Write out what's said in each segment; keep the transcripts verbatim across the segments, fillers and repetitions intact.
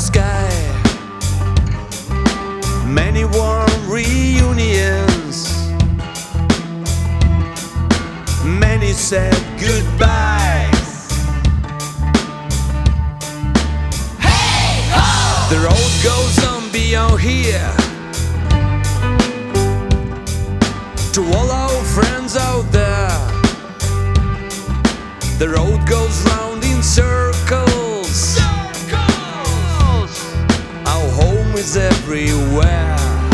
sky. Many warm reunions, many said goodbyes. Hey ho! The road goes on beyond here. To all our friends out there, the road goes round in circles. Circles! Our home is everywhere.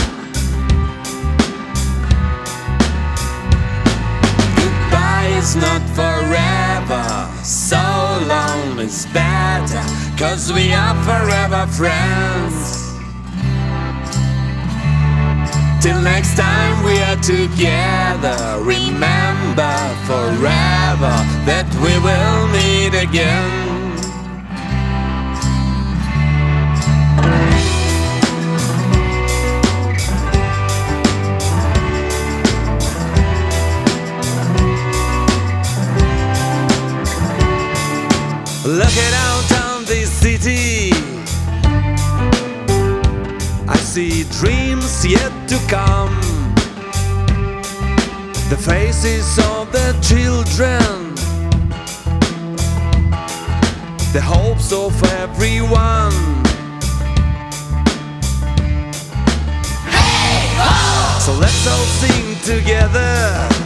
Goodbye is not forever, so long is better, 'cause we are forever friends. Till next time we are together, remember forever that we will meet again. Looking out on this city, I see dreams yet to come. The faces of the children, the hopes of everyone. Hey ho! So let's all sing together,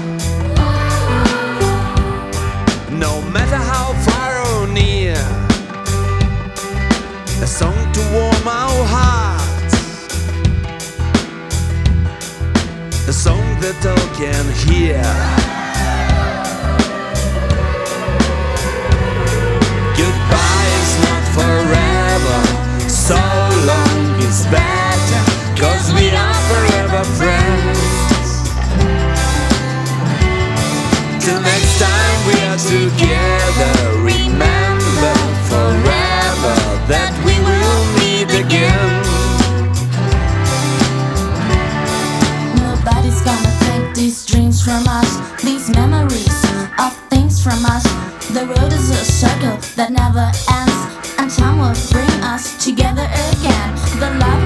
no matter how far or near. A song to warm our hearts, a song that all can hear. Goodbye is not forever, so long is better, 'cause we are forever friends. Till next time we are together, remember forever that we will meet again. Nobody's gonna take these dreams from us, these memories of things from us. The road is a circle that never ends, and time will bring us together again. The love